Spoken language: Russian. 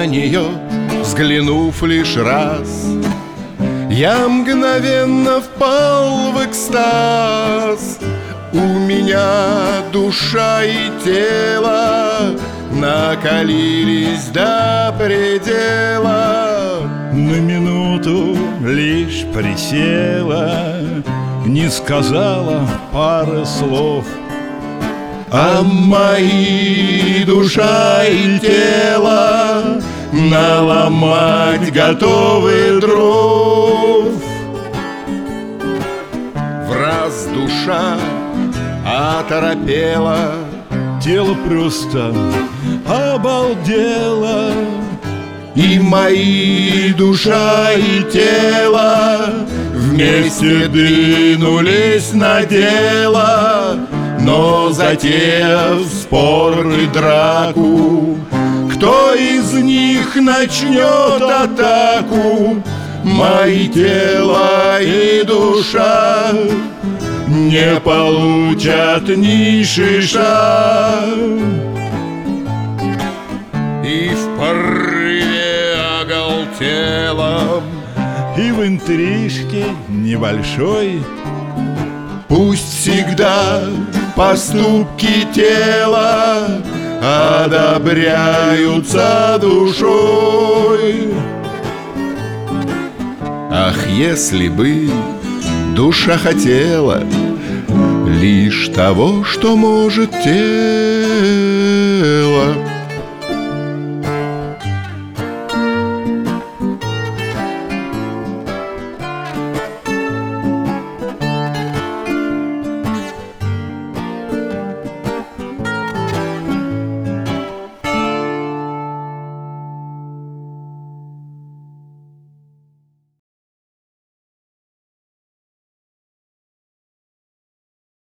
нее, взглянув лишь раз, я мгновенно впал в экстаз. У меня душа и тело накалились до предела. На минуту лишь присела, не сказала пары слов. А мои душа и тело наломать готовы дров. Враз душа оторопела, тело просто обалдело. И мои душа и тело вместе двинулись на дело. Но затеяв спор и драку, кто из них начнет атаку? Мои тело и душа не получат ни шиша. И в порыве оголтелом, и в интрижке небольшой, пусть всегда поступки тела одобряются душой. Ах, если бы душа хотела лишь того, что может тело,